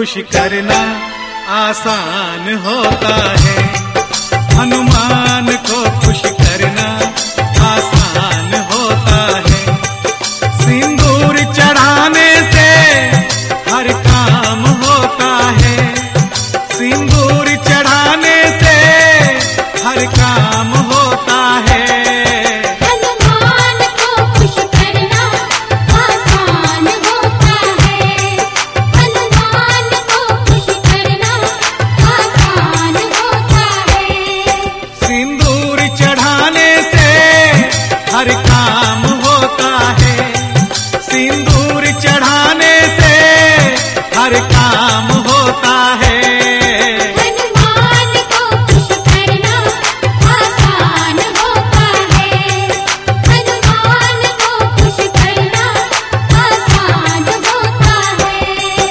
खुश करना आसान होता है, हनुमान को खुश करना आसान होता है। सिंदूर चढ़ाने से हर काम होता है, सिंदूर चढ़ाने से हर काम होता है। हनुमान को खुश करना आसान होता है, हनुमान को खुश करना आसान होता है। सिंदूर चढ़ाने से हर काम होता है, सिंदूर चढ़ाने से हर काम होता है। हनुमान को खुश करना आसान होता है, हनुमान को खुश करना आसान होता है।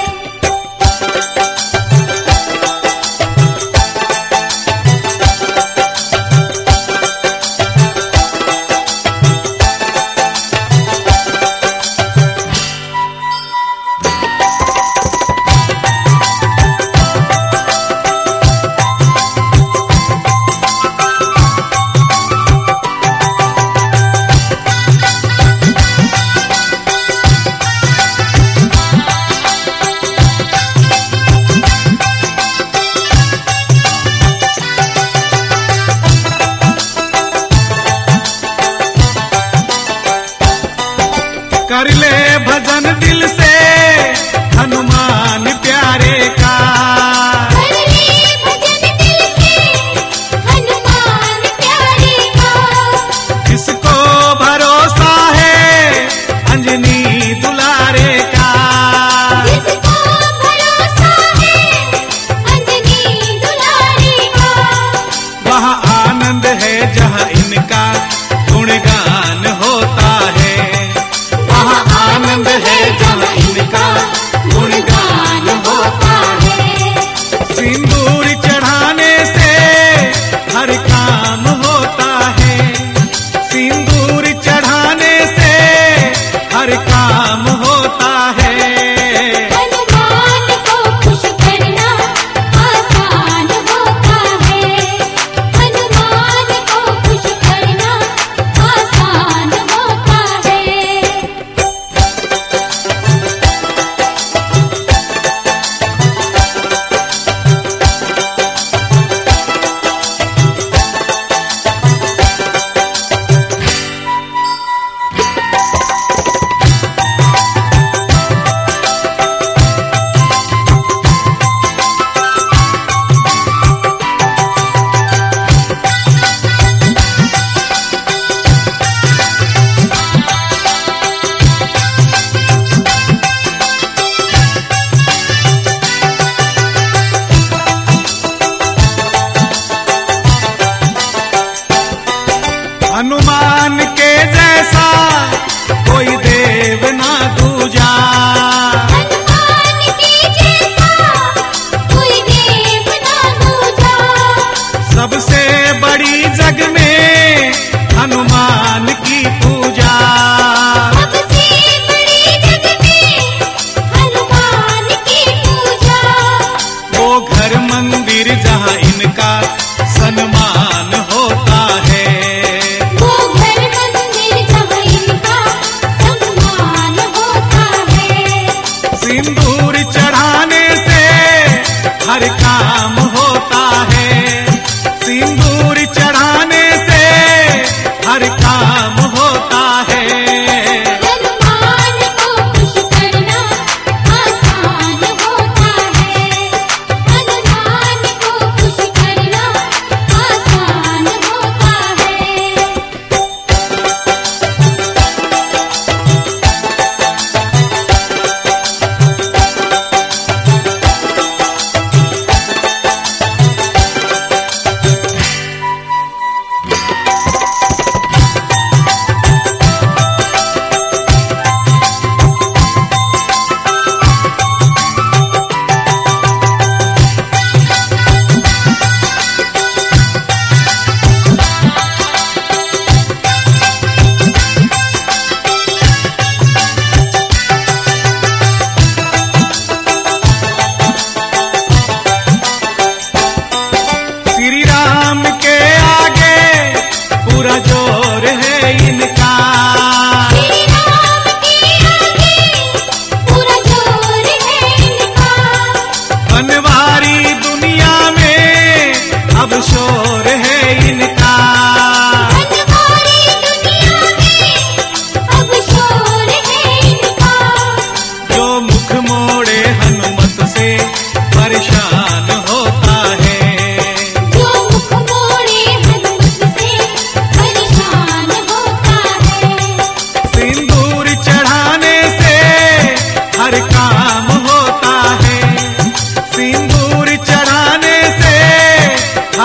कर ले भजन दिल से हनुमान प्यारे का, कर ले भजन दिल से हनुमान प्यारे का। किसको भरोसा है अंजनी दुलारे का। जिसको भरोसा है अंजनी दुलारे का। वहाँ आनंद है जहाँ इनका गुणगान होता है, वहाँ आनंद है जहाँ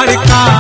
द्वारका